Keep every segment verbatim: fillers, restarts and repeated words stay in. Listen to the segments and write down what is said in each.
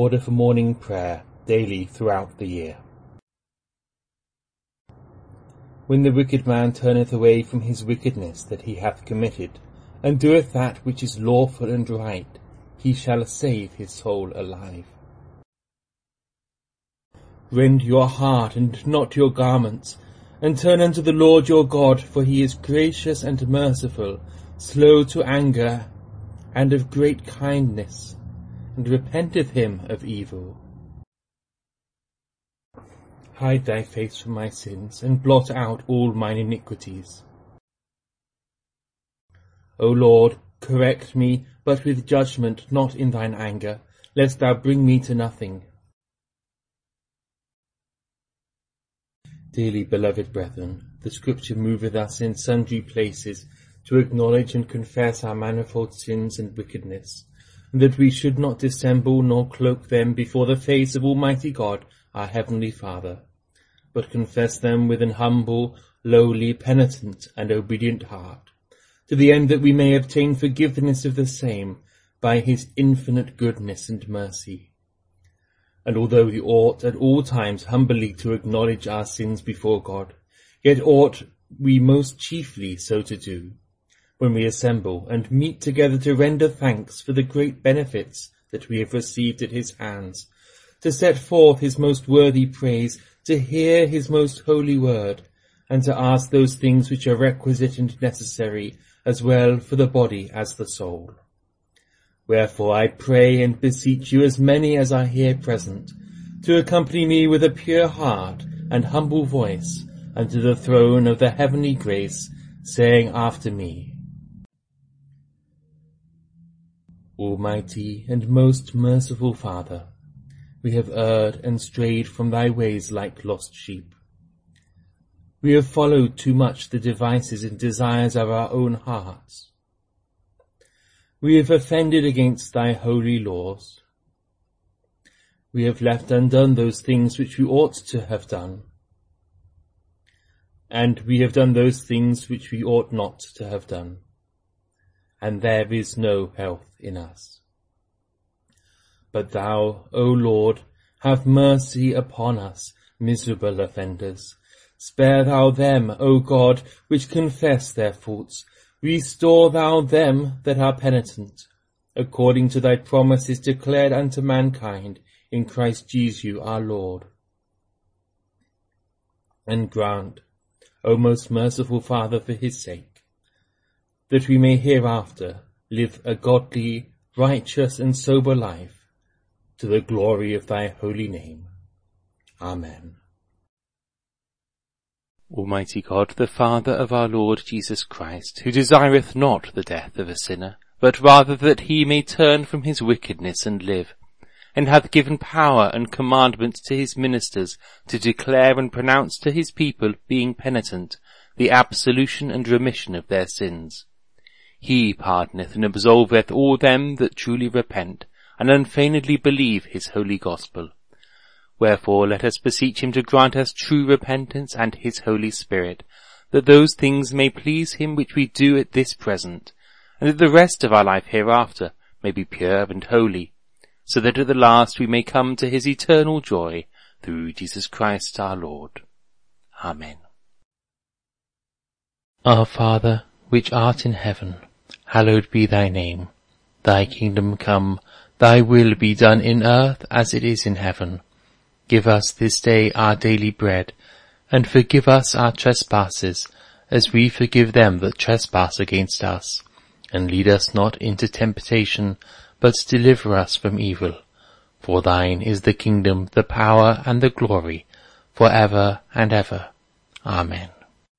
order for morning prayer daily throughout the year. When the wicked man turneth away from his wickedness that he hath committed, and doeth that which is lawful and right, he shall save his soul alive. Rend your heart and not your garments, and turn unto the Lord your God, for he is gracious and merciful, slow to anger, and of great kindness, and repenteth him of evil. Hide thy face from my sins, and blot out all mine iniquities. O Lord, correct me, but with judgment, not in thine anger, lest thou bring me to nothing. Dearly beloved brethren, the Scripture moveth us in sundry places to acknowledge and confess our manifold sins and wickedness, and that we should not dissemble nor cloak them before the face of Almighty God, our Heavenly Father, but confess them with an humble, lowly, penitent, and obedient heart, to the end that we may obtain forgiveness of the same by his infinite goodness and mercy. And although we ought at all times humbly to acknowledge our sins before God, yet ought we most chiefly so to do, when we assemble and meet together to render thanks for the great benefits that we have received at his hands, to set forth his most worthy praise, to hear his most holy word, and to ask those things which are requisite and necessary, as well for the body as the soul. Wherefore I pray and beseech you, as many as are here present, to accompany me with a pure heart and humble voice unto the throne of the heavenly grace, saying after me, Almighty and most merciful Father, we have erred and strayed from thy ways like lost sheep. We have followed too much the devices and desires of our own hearts. We have offended against thy holy laws. We have left undone those things which we ought to have done. And we have done those things which we ought not to have done. And there is no health in us. But thou, O Lord, have mercy upon us, miserable offenders. Spare thou them, O God, which confess their faults. Restore thou them that are penitent, according to thy promises declared unto mankind in Christ Jesus our Lord. And grant, O most merciful Father, for his sake, that we may hereafter live a godly, righteous, and sober life, to the glory of thy holy name. Amen. Almighty God, the Father of our Lord Jesus Christ, who desireth not the death of a sinner, but rather that he may turn from his wickedness and live, and hath given power and commandment to his ministers to declare and pronounce to his people, being penitent, the absolution and remission of their sins. He pardoneth and absolveth all them that truly repent, and unfeignedly believe his holy gospel. Wherefore let us beseech him to grant us true repentance and his Holy Spirit, that those things may please him which we do at this present, and that the rest of our life hereafter may be pure and holy, so that at the last we may come to his eternal joy, through Jesus Christ our Lord. Amen. Our Father, which art in heaven, hallowed be thy name. Thy kingdom come, thy will be done in earth as it is in heaven. Give us this day our daily bread, and forgive us our trespasses, as we forgive them that trespass against us. And lead us not into temptation, but deliver us from evil. For thine is the kingdom, the power, and the glory, for ever and ever. Amen.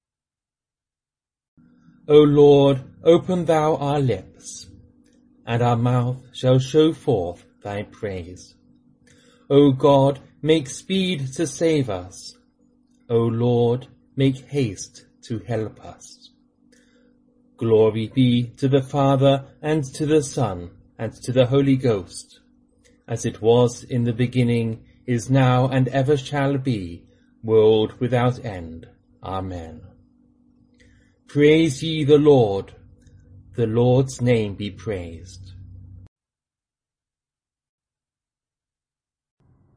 O Lord, open thou our lips, and our mouth shall show forth thy praise. O God, make speed to save us. O Lord, make haste to help us. Glory be to the Father, and to the Son, and to the Holy Ghost, as it was in the beginning, is now, and ever shall be, world without end. Amen. Praise ye the Lord. The Lord's name be praised.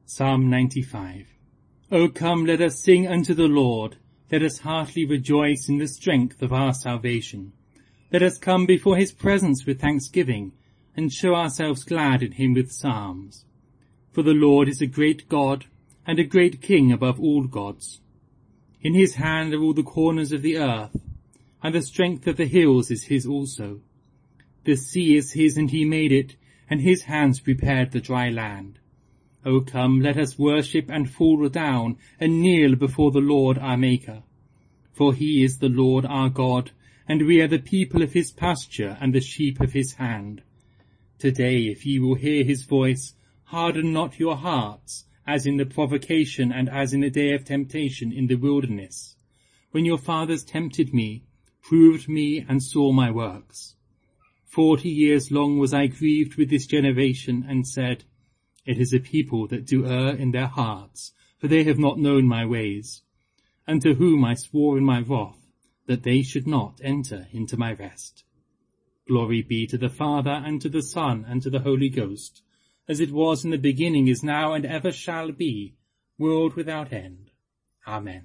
Psalm ninety-five. O come, let us sing unto the Lord. Let us heartily rejoice in the strength of our salvation. Let us come before his presence with thanksgiving, and show ourselves glad in him with psalms. For the Lord is a great God, and a great King above all gods. In his hand are all the corners of the earth, and the strength of the hills is his also. The sea is his, and he made it, and his hands prepared the dry land. O come, let us worship and fall down, and kneel before the Lord our Maker. For he is the Lord our God, and we are the people of his pasture, and the sheep of his hand. Today, if ye will hear his voice, harden not your hearts, as in the provocation and as in the day of temptation in the wilderness, when your fathers tempted me, proved me, and saw my works. Forty years long was I grieved with this generation, and said, It is a people that do err in their hearts, for they have not known my ways. And to whom I swore in my wrath, that they should not enter into my rest. Glory be to the Father, and to the Son, and to the Holy Ghost, as it was in the beginning, is now, and ever shall be, world without end. Amen.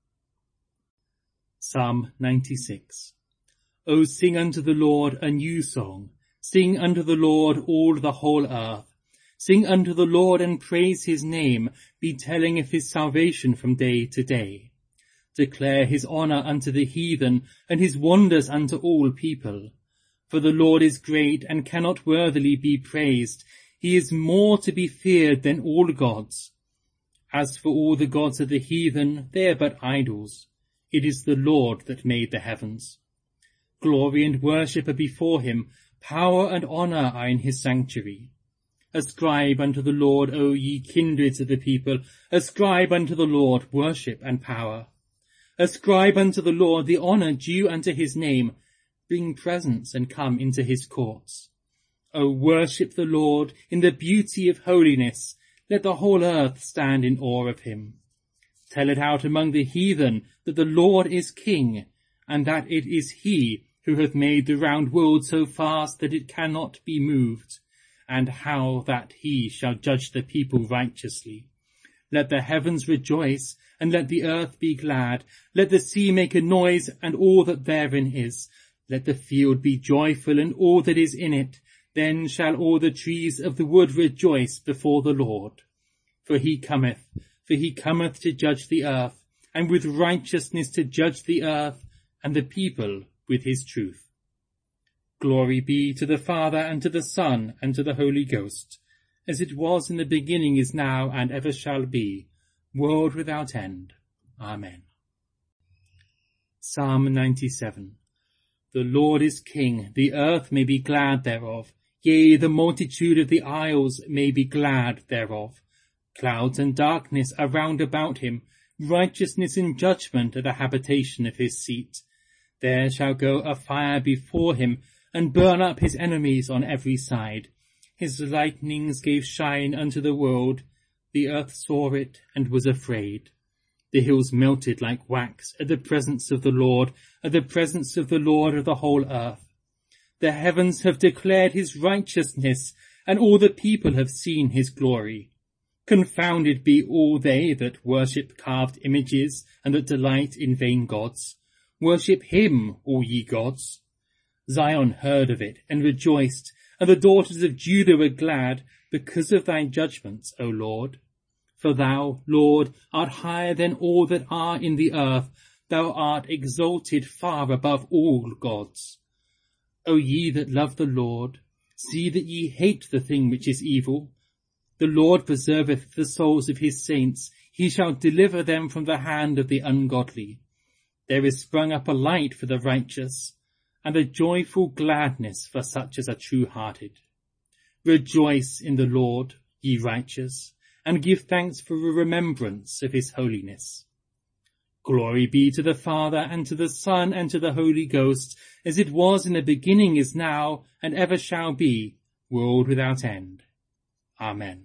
Psalm ninety-six. O sing unto the Lord a new song. Sing unto the Lord all the whole earth. Sing unto the Lord and praise his name. Be telling of his salvation from day to day. Declare his honour unto the heathen, and his wonders unto all people. For the Lord is great, and cannot worthily be praised. He is more to be feared than all gods. As for all the gods of the heathen, they are but idols. It is the Lord that made the heavens. Glory and worship are before him. Power and honour are in his sanctuary. Ascribe unto the Lord, O ye kindreds of the people. Ascribe unto the Lord worship and power. Ascribe unto the Lord the honour due unto his name. Bring presents and come into his courts. O worship the Lord in the beauty of holiness. Let the whole earth stand in awe of him. Tell it out among the heathen that the Lord is king, and that it is he who hath made the round world so fast that it cannot be moved, and how that he shall judge the people righteously. Let the heavens rejoice, and let the earth be glad. Let the sea make a noise, and all that therein is. Let the field be joyful, and all that is in it. Then shall all the trees of the wood rejoice before the Lord. For he cometh, for he cometh to judge the earth, and with righteousness to judge the earth, and the people with his truth. Glory be to the Father, and to the Son, and to the Holy Ghost, as it was in the beginning, is now, and ever shall be, world without end. Amen. Psalm ninety-seven. The Lord is King, the earth may be glad thereof. Yea, the multitude of the isles may be glad thereof. Clouds and darkness are round about him. Righteousness and judgment are the habitation of his seat. There shall go a fire before him, and burn up his enemies on every side. His lightnings gave shine unto the world. The earth saw it, and was afraid. The hills melted like wax at the presence of the Lord, at the presence of the Lord of the whole earth. The heavens have declared his righteousness, and all the people have seen his glory. Confounded be all they that worship carved images, and that delight in vain gods. Worship him, all ye gods. Zion heard of it, and rejoiced, and the daughters of Judah were glad, because of thy judgments, O Lord. For thou, Lord, art higher than all that are in the earth. Thou art exalted far above all gods. O ye that love the Lord, see that ye hate the thing which is evil. The Lord preserveth the souls of his saints. He shall deliver them from the hand of the ungodly. There is sprung up a light for the righteous, and a joyful gladness for such as are true-hearted. Rejoice in the Lord, ye righteous, and give thanks for a remembrance of his holiness. Glory be to the Father, and to the Son, and to the Holy Ghost, as it was in the beginning, is now, and ever shall be, world without end. Amen.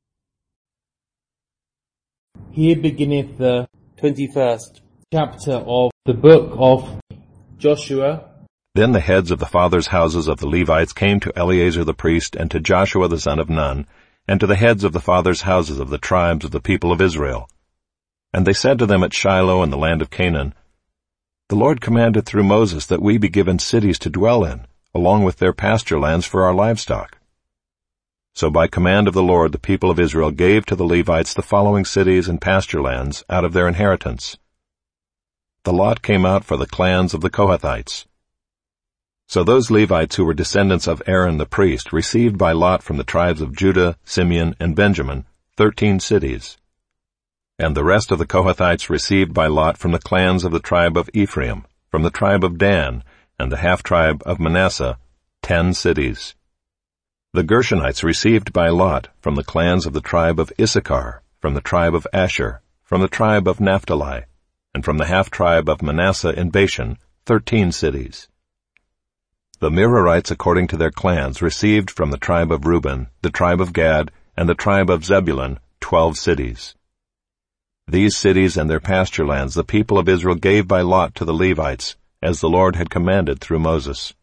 Here beginneth the twenty-first chapter of the book of Joshua. Then the heads of the fathers' houses of the Levites came to Eleazar the priest and to Joshua the son of Nun, and to the heads of the fathers' houses of the tribes of the people of Israel. And they said to them at Shiloh in the land of Canaan, The Lord commanded through Moses that we be given cities to dwell in, along with their pasture lands for our livestock. So by command of the Lord the people of Israel gave to the Levites the following cities and pasture lands out of their inheritance. The lot came out for the clans of the Kohathites. So those Levites who were descendants of Aaron the priest received by lot from the tribes of Judah, Simeon, and Benjamin thirteen cities. And the rest of the Kohathites received by lot from the clans of the tribe of Ephraim, from the tribe of Dan, and the half-tribe of Manasseh, ten cities. The Gershonites received by lot from the clans of the tribe of Issachar, from the tribe of Asher, from the tribe of Naphtali, and from the half-tribe of Manasseh in Bashan, thirteen cities. The Merarites according to their clans received from the tribe of Reuben, the tribe of Gad, and the tribe of Zebulun, twelve cities. These cities and their pasture lands the people of Israel gave by lot to the Levites, as the Lord had commanded through Moses.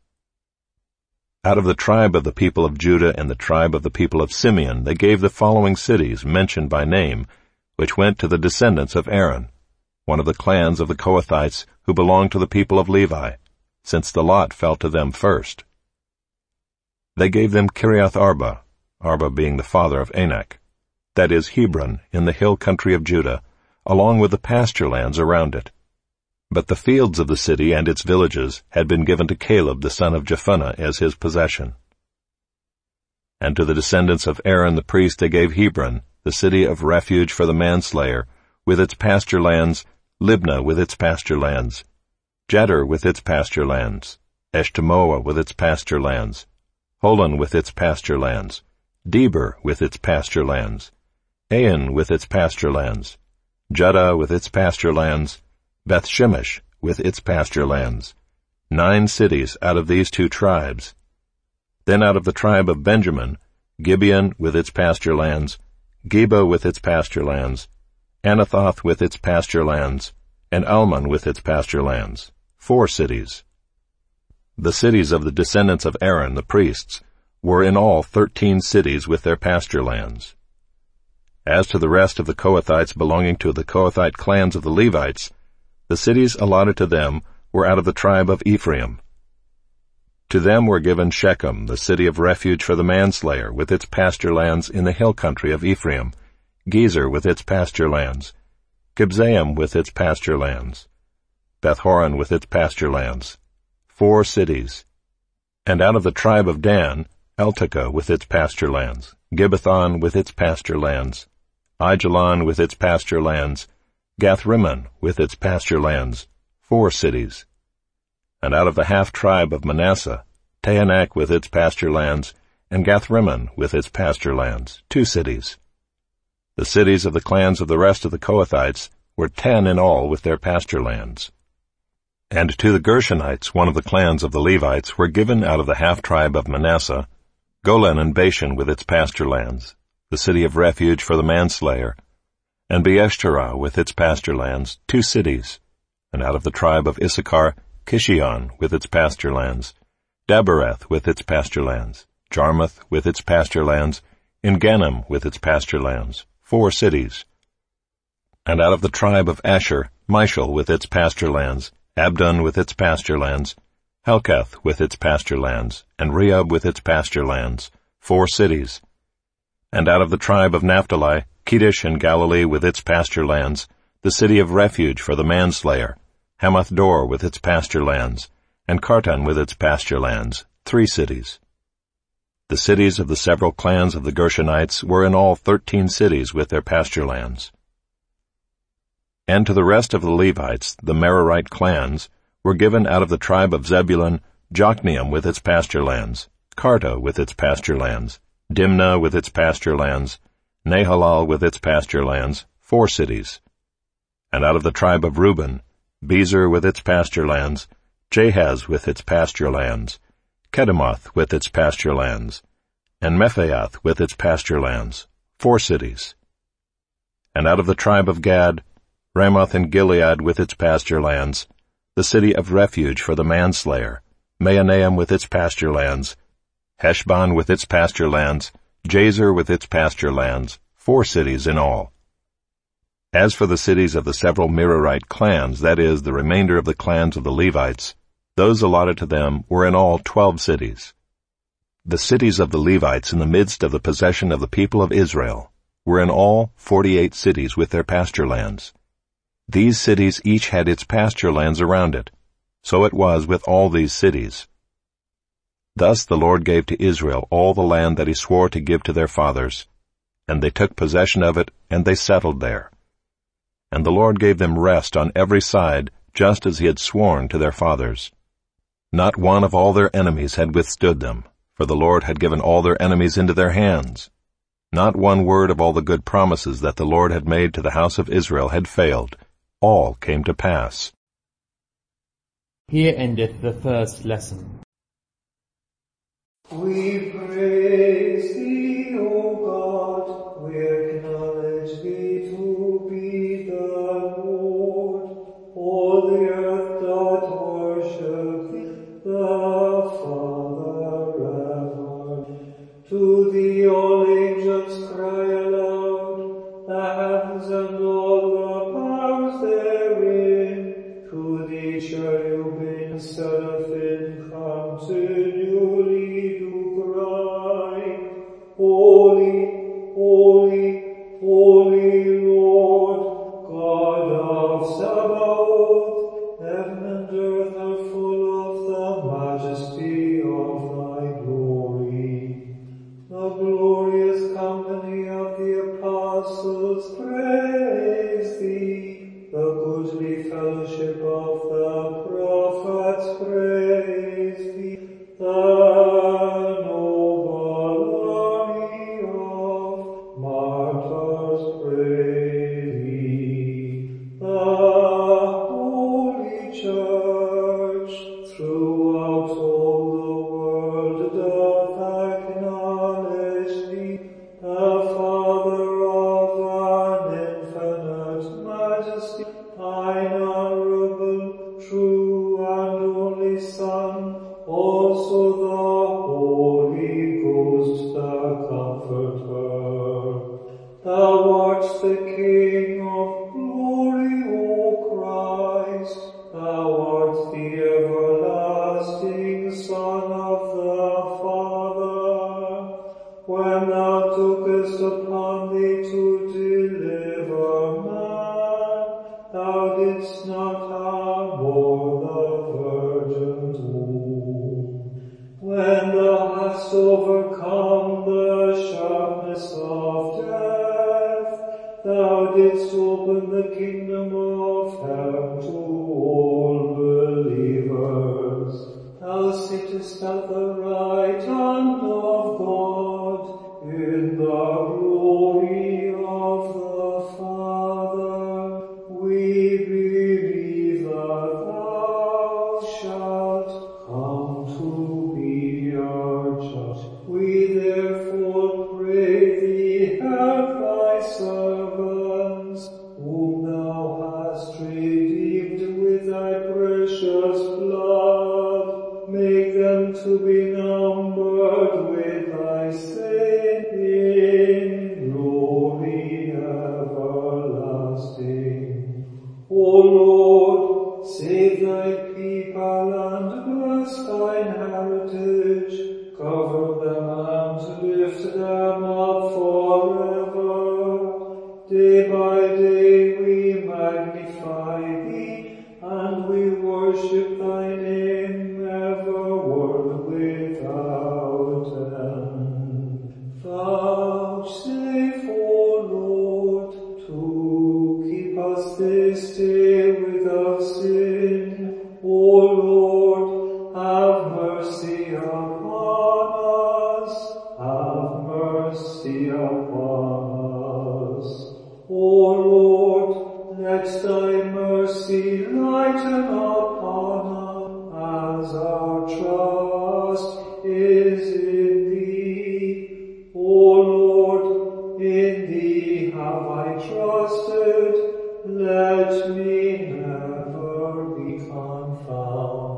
Out of the tribe of the people of Judah and the tribe of the people of Simeon they gave the following cities mentioned by name, which went to the descendants of Aaron, one of the clans of the Kohathites who belonged to the people of Levi, since the lot fell to them first. They gave them Kiriath Arba, Arba being the father of Anak, that is Hebron in the hill country of Judah, along with the pasture lands around it. But the fields of the city and its villages had been given to Caleb the son of Jephunneh as his possession. And to the descendants of Aaron the priest they gave Hebron, the city of refuge for the manslayer, with its pasture lands, Libnah with its pasture lands, Jeder with its pasture lands, Eshtemoa with its pasture lands, Holon with its pasture lands, Deber with its pasture lands, Ain with its pasture lands, Judah with its pasture lands, Beth Shemesh with its pasture lands, nine cities out of these two tribes. Then out of the tribe of Benjamin, Gibeon with its pasture lands, Geba with its pasture lands, Anathoth with its pasture lands, and Almon with its pasture lands, four cities. The cities of the descendants of Aaron the priests were in all thirteen cities with their pasture lands. As to the rest of the Kohathites belonging to the Kohathite clans of the Levites, the cities allotted to them were out of the tribe of Ephraim. To them were given Shechem, the city of refuge for the manslayer, with its pasture lands in the hill country of Ephraim, Gezer with its pasture lands, Kibzaim with its pasture lands, Beth-horon with its pasture lands, four cities. And out of the tribe of Dan, Eltekeh with its pasture lands, Gibbethon with its pasture lands, Aijalon with its pasture lands, Gath-rimmon with its pasture lands, four cities. And out of the half-tribe of Manasseh, Taanach with its pasture lands, and Gath-rimmon with its pasture lands, two cities. The cities of the clans of the rest of the Kohathites were ten in all with their pasture lands. And to the Gershonites, one of the clans of the Levites, were given out of the half-tribe of Manasseh, Golan and Bashan with its pasture lands, the city of refuge for the manslayer, and Beeshterah with its pasture lands, two cities. And out of the tribe of Issachar, Kishion with its pasture lands, Dabereth with its pasture lands, Jarmuth with its pasture lands, En-gannim with its pasture lands, four cities. And out of the tribe of Asher, Mishal with its pasture lands, Abdon with its pasture lands, Helkath with its pasture lands, and Rehob with its pasture lands, four cities. And out of the tribe of Naphtali, Kedesh in Galilee with its pasture lands, the city of refuge for the manslayer, Hamath-dor with its pasture lands, and Kartan with its pasture lands, three cities. The cities of the several clans of the Gershonites were in all thirteen cities with their pasture lands. And to the rest of the Levites, the Merarite clans, were given out of the tribe of Zebulun, Jokneam with its pasture lands, Karta with its pasture lands, Dimnah with its pasture lands, Nahalal with its pasture lands, four cities. And out of the tribe of Reuben, Bezer with its pasture lands, Jahaz with its pasture lands, Kedemoth with its pasture lands, and Mephaath with its pasture lands, four cities. And out of the tribe of Gad, Ramoth in Gilead with its pasture lands, the city of refuge for the manslayer, Mahanaim with its pasture lands, Heshbon with its pasture lands, Jazer with its pasture lands, four cities in all. As for the cities of the several Merarite clans, that is, the remainder of the clans of the Levites, those allotted to them were in all twelve cities. The cities of the Levites in the midst of the possession of the people of Israel were in all forty-eight cities with their pasture lands. These cities each had its pasture lands around it. So it was with all these cities. Thus the Lord gave to Israel all the land that he swore to give to their fathers, and they took possession of it, and they settled there. And the Lord gave them rest on every side, just as he had sworn to their fathers. Not one of all their enemies had withstood them, for the Lord had given all their enemies into their hands. Not one word of all the good promises that the Lord had made to the house of Israel had failed. All came to pass. Here endeth the first lesson. We praise thee, O God, we acknowledge thee to be the Lord. All the earth doth worship thee, the Father ever. To thee all angels cry aloud, the heavens and all the powers therein. To thee cherubim and seraphim continually Holy, holy, holy Lord, God of Sabaoth, heaven and earth are full of the majesty of thy glory. The glorious company of the apostles praise thee, the goodly fellowship of the prophets praise thee, the noble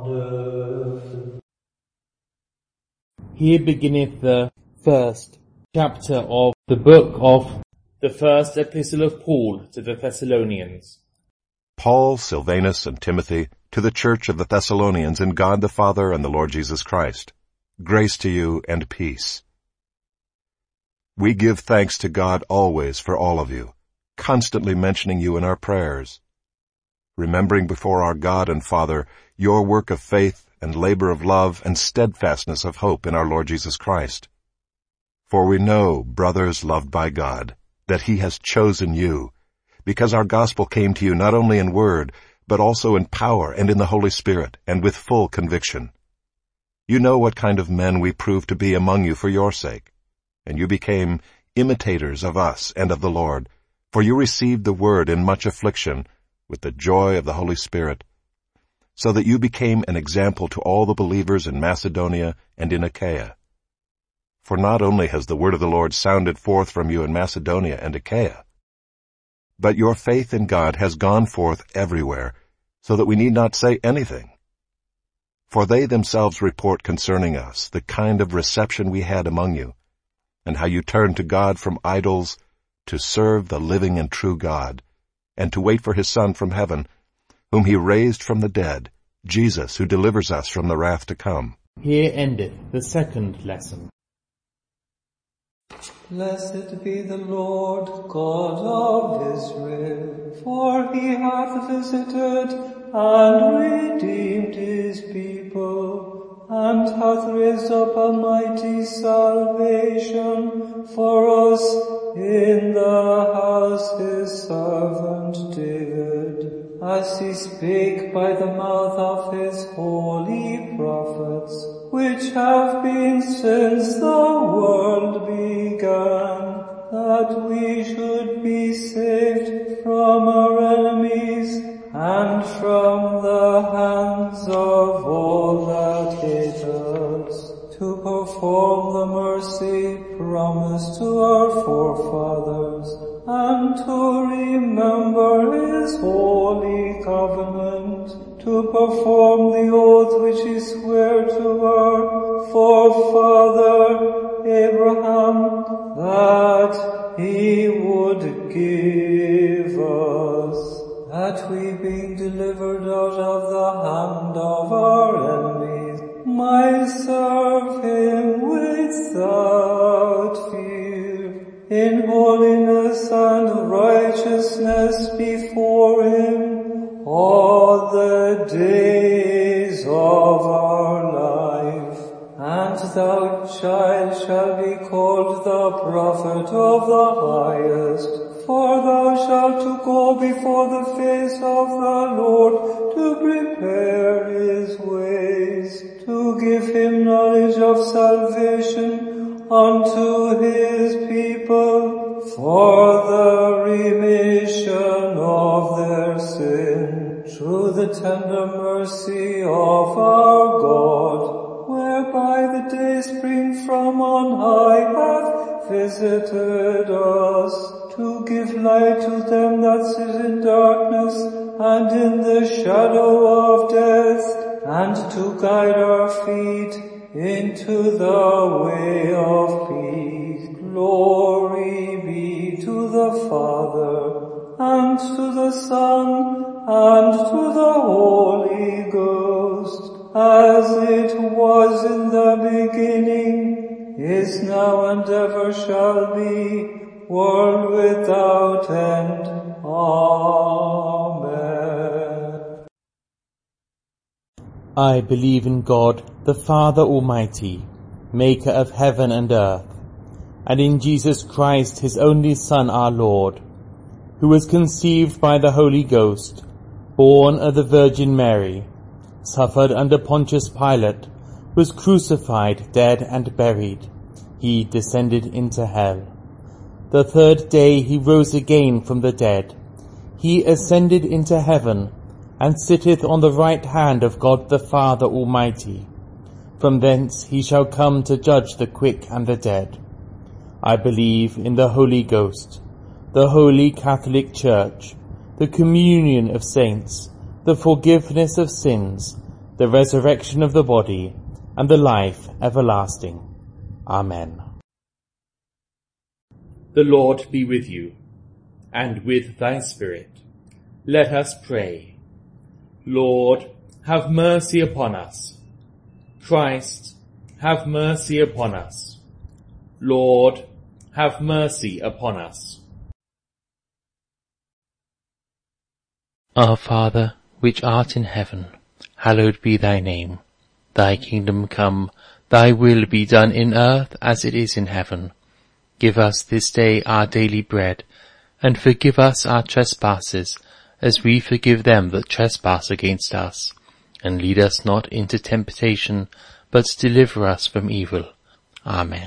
Here beginneth the first Chapter of the book of the first epistle of Paul to the Thessalonians. Paul, Silvanus, and Timothy, to the church of the Thessalonians in God the Father and the Lord Jesus Christ. Grace to you and peace. We give thanks to God always for all of you, constantly mentioning you in our prayers, remembering before our God and Father your work of faith and labor of love and steadfastness of hope in our Lord Jesus Christ. For we know, brothers loved by God, that he has chosen you, because our gospel came to you not only in word, but also in power and in the Holy Spirit, and with full conviction. You know what kind of men we proved to be among you for your sake, and you became imitators of us and of the Lord, for you received the word in much affliction, with the joy of the Holy Spirit, so that you became an example to all the believers in Macedonia and in Achaia. For not only has the word of the Lord sounded forth from you in Macedonia and Achaia, but your faith in God has gone forth everywhere, so that we need not say anything. For they themselves report concerning us the kind of reception we had among you, and how you turned to God from idols to serve the living and true God, and to wait for his Son from heaven, whom he raised from the dead, Jesus, who delivers us from the wrath to come. Here endeth the second lesson. Blessed be the Lord God of Israel, for he hath visited and redeemed his people, and hath raised up a mighty salvation for us in the house his servant David, as he spake by the mouth of his holy prophets, which have been since the world began, that we should be saved from our enemies and from the hands of all that hate us, to perform the mercy promised to our forefathers, and to remember his holy covenant, to perform the oath which he sware to our forefather Abraham, that he would give us, that we, being delivered out of the hand of our enemies, might serve him without fear, in holiness and righteousness before him all the days of our life. And thou, child, shalt be called the prophet of the highest, for thou shalt to go before the face of the Lord, to prepare his ways, to give him knowledge of salvation unto his people, for the remission of their sin, through the tender mercy of our God, whereby the day spring from on high hath visited us, to give light to them that sit in darkness and in the shadow of death, and to guide our feet into the way of peace. Glory be to the Father, and to the Son, and to the Holy Ghost, as it was in the beginning, is now, and ever shall be, world without end. Amen. I believe in God, the Father Almighty, maker of heaven and earth, and in Jesus Christ, his only Son, our Lord, who was conceived by the Holy Ghost, born of the Virgin Mary, suffered under Pontius Pilate, was crucified, dead, and buried. He descended into hell. The third day he rose again from the dead. He ascended into heaven, and sitteth on the right hand of God the Father Almighty. From thence he shall come to judge the quick and the dead. I believe in the Holy Ghost, the Holy Catholic Church, the communion of saints, the forgiveness of sins, the resurrection of the body, and the life everlasting. Amen. The Lord be with you, and with thy spirit. Let us pray. Lord, have mercy upon us. Christ, have mercy upon us. Lord, have mercy upon us. Our Father, which art in heaven, hallowed be thy name. Thy kingdom come, thy will be done in earth as it is in heaven. Give us this day our daily bread, and forgive us our trespasses, as we forgive them that trespass against us. And lead us not into temptation, but deliver us from evil. Amen.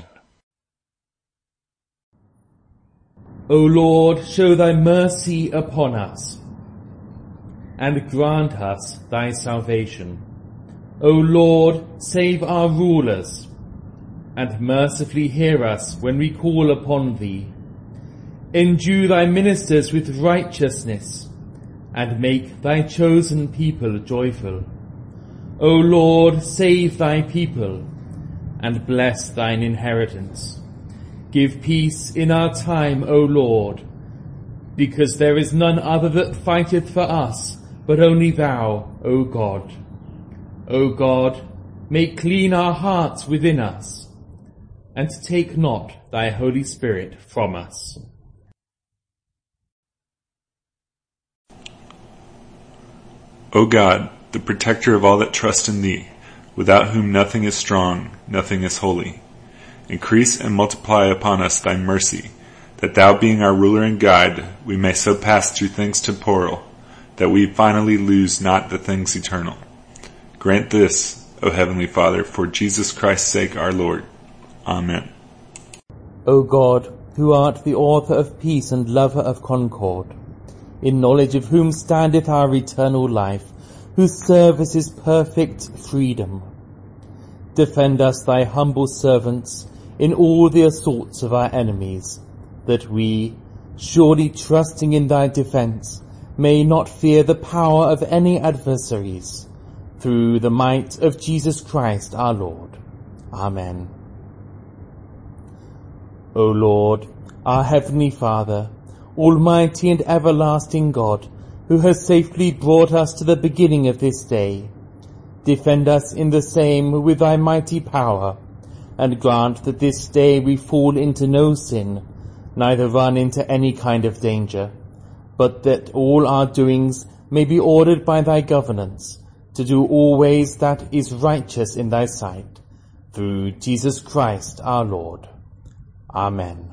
O Lord, show thy mercy upon us, and grant us thy salvation. O Lord, save our rulers, and mercifully hear us when we call upon thee. Endue thy ministers with righteousness, and make thy chosen people joyful. O Lord, save thy people, and bless thine inheritance. Give peace in our time, O Lord, because there is none other that fighteth for us, but only thou, O God. O God, make clean our hearts within us, and take not thy Holy Spirit from us. O God, the protector of all that trust in thee, without whom nothing is strong, nothing is holy, increase and multiply upon us thy mercy, that thou being our ruler and guide, we may so pass through things temporal, that we finally lose not the things eternal. Grant this, O Heavenly Father, for Jesus Christ's sake our Lord. Amen. O God, who art the author of peace and lover of concord, in knowledge of whom standeth our eternal life, whose service is perfect freedom, defend us, thy humble servants, in all the assaults of our enemies, that we, surely trusting in thy defence, may not fear the power of any adversaries, through the might of Jesus Christ our Lord. Amen. O Lord, our heavenly Father, almighty and everlasting God, who has safely brought us to the beginning of this day, defend us in the same with thy mighty power, and grant that this day we fall into no sin, neither run into any kind of danger, but that all our doings may be ordered by thy governance, to do always that is righteous in thy sight, through Jesus Christ our Lord. Amen.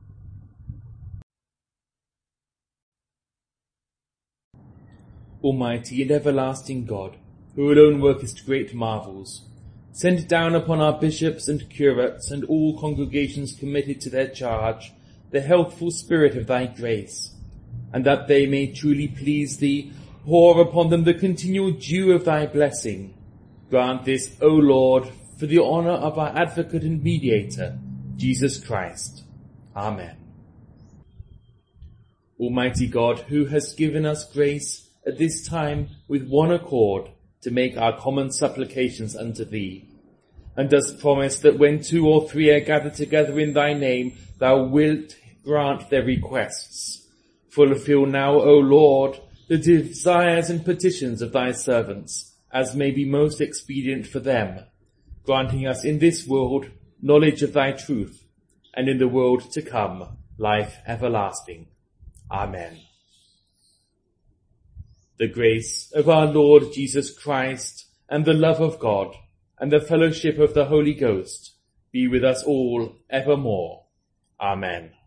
Almighty and everlasting God, who alone workest great marvels, send down upon our bishops and curates and all congregations committed to their charge the healthful spirit of thy grace, and that they may truly please thee, pour upon them the continual dew of thy blessing. Grant this, O Lord, for the honour of our advocate and mediator, Jesus Christ. Amen. Almighty God, who hast given us grace at this time with one accord to make our common supplications unto thee, and dost promise that when two or three are gathered together in thy name, thou wilt grant their requests. Fulfill now, O Lord, the desires and petitions of thy servants, as may be most expedient for them, granting us in this world knowledge of thy truth, and in the world to come life everlasting. Amen. The grace of our Lord Jesus Christ, and the love of God, and the fellowship of the Holy Ghost be with us all evermore. Amen.